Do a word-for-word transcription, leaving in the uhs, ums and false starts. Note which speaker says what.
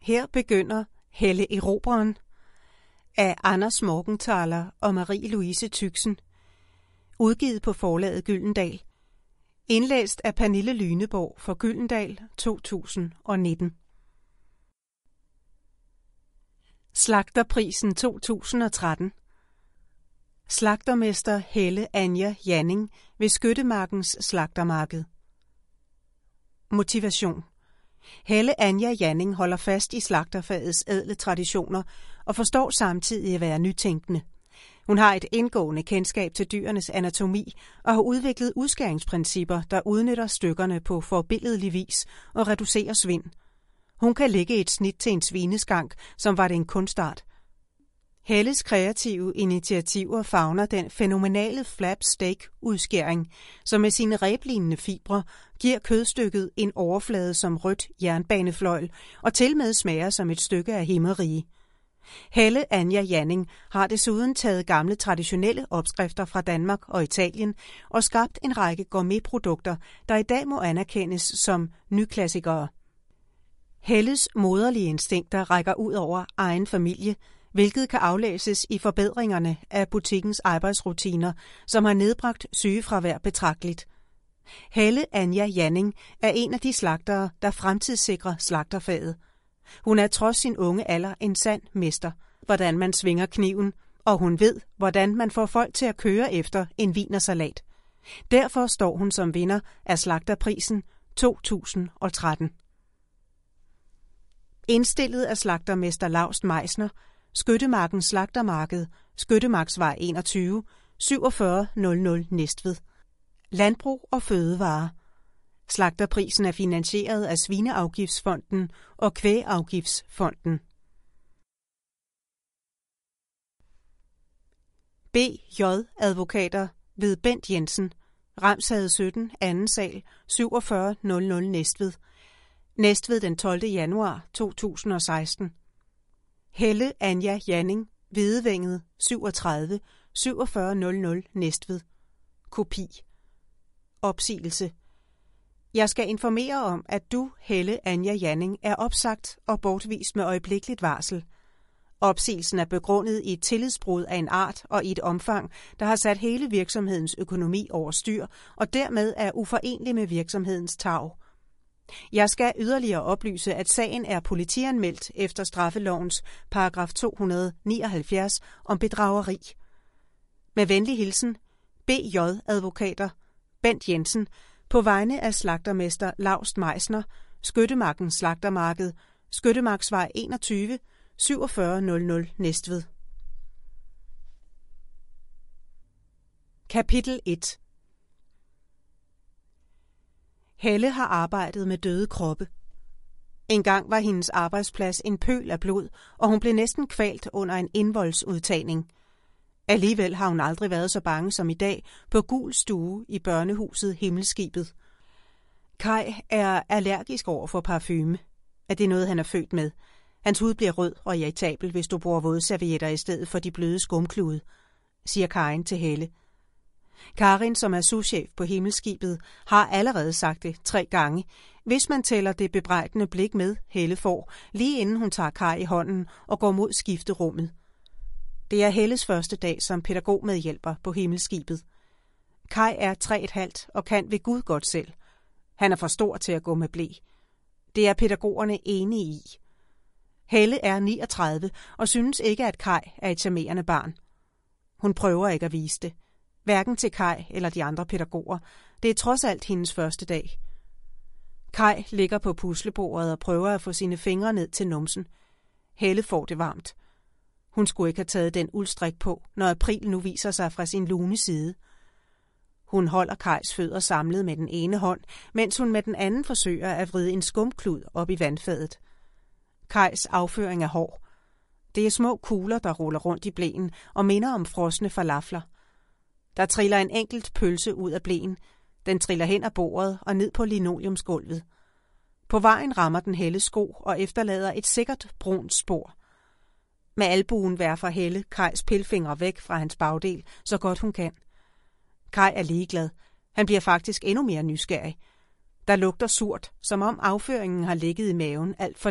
Speaker 1: Her begynder Helle Erobreren af Anders Morgenthaler og Marie-Louise Tüxen. Udgivet på forlaget Gyldendal. Indlæst af Pernille Lyneborg for Gyldendal to tusind og nitten. Slagterprisen to tusind og tretten. Slagtermester Helle Anja Janning ved Skyttemarkens Slagtermarked. Motivation. Helle Anja Janning holder fast i slagterfagets ædle traditioner og forstår samtidig at være nytænkende. Hun har et indgående kendskab til dyrenes anatomi og har udviklet udskæringsprincipper, der udnytter stykkerne på forbilledlig vis og reducerer svind. Hun kan lægge et snit til en svineskank, som var det en kunstart. Helles kreative initiativer favner den fænomenale flap steak udskæring, som med sine reblignende fibre giver kødstykket en overflade som rødt jernbanefløjl og tilmed smager som et stykke af himmerige. Helle Anja Janning har desuden taget gamle traditionelle opskrifter fra Danmark og Italien og skabt en række gourmetprodukter, der i dag må anerkendes som nyklassikere. Helles moderlige instinkter rækker ud over egen familie, hvilket kan aflæses i forbedringerne af butikkens arbejdsrutiner, som har nedbragt sygefravær betragteligt. Helle Anja Janning er en af de slagtere, der fremtidssikrer slagterfaget. Hun er trods sin unge alder en sand mester, hvordan man svinger kniven, og hun ved, hvordan man får folk til at køre efter en wienersalat. Derfor står hun som vinder af Slagterprisen to tusind og tretten. Indstillet af slagtermester Laust Meisner, Skyttemarkens Slagtermarked, Skyttemarksvej enogtyve, syvogfyrre nul nul Næstved. Landbrug og fødevare. Slagterprisen er finansieret af Svineafgiftsfonden og Kvægafgiftsfonden. B J Advokater ved Bent Jensen, Ramsgade sytten, anden sal, syvogfyrre nul nul Næstved. Næstved den tolvte januar to tusind og seksten. Helle Anja Janning, Hvidevænget, syvogtredive, syvogfyrre nul nul Næstved. Kopi. Opsigelse. Jeg skal informere om, at du, Helle Anja Janning, er opsagt og bortvist med øjeblikkeligt varsel. Opsigelsen er begrundet i et tillidsbrud af en art og i et omfang, der har sat hele virksomhedens økonomi over styr og dermed er uforenelig med virksomhedens tarv. Jeg skal yderligere oplyse, at sagen er politianmeldt efter straffelovens paragraf to hundrede nioghalvfjerds om bedrageri. Med venlig hilsen, B J Advokater, Bent Jensen, på vegne af slagtermester Laust Meisner, Skyttemarkens Slagtermarked, Skyttemarksvej enogtyve, syvogfyrre nul nul Næstved. Kapitel et. Helle har arbejdet med døde kroppe. En gang var hendes arbejdsplads en pøl af blod, og hun blev næsten kvalt under en indvoldsudtagning. Alligevel har hun aldrig været så bange som i dag på Gul Stue i børnehuset Himmelskibet. Kai er allergisk over for parfume. Er det noget, han er født med? Hans hud bliver rød og irritabel, hvis du bruger vådservietter i stedet for de bløde skumklude, siger Karin til Helle. Karin, som er souschef på Himmelskibet, har allerede sagt det tre gange, hvis man tæller det bebrejdende blik med, Helle får, lige inden hun tager Kai i hånden og går mod skifterummet. Det er Helles første dag som pædagogmedhjælper på Himmelskibet. Kai er tre et halvt og kan ved Gud godt selv. Han er for stor til at gå med ble. Det er pædagogerne enige i. Helle er niogtredive og synes ikke, at Kai er et charmerende barn. Hun prøver ikke at vise det. Hverken til Kai eller de andre pædagoger. Det er trods alt hendes første dag. Kai ligger på puslebordet og prøver at få sine fingre ned til numsen. Helle får det varmt. Hun skulle ikke have taget den uldstrik på, når april nu viser sig fra sin lune side. Hun holder Kais fødder samlet med den ene hånd, mens hun med den anden forsøger at vride en skumklud op i vandfadet. Kais afføring er hård. Det er små kugler, der ruller rundt i bleen og minder om frosne falafler. Der triller en enkelt pølse ud af bleen. Den triller hen ad bordet og ned på linoleumsgulvet. På vejen rammer den Helle sko og efterlader et sikkert brunt spor. Med albuen værfer Helle Kais pilfingre væk fra hans bagdel, så godt hun kan. Kai er ligeglad. Han bliver faktisk endnu mere nysgerrig. Der lugter surt, som om afføringen har ligget i maven alt for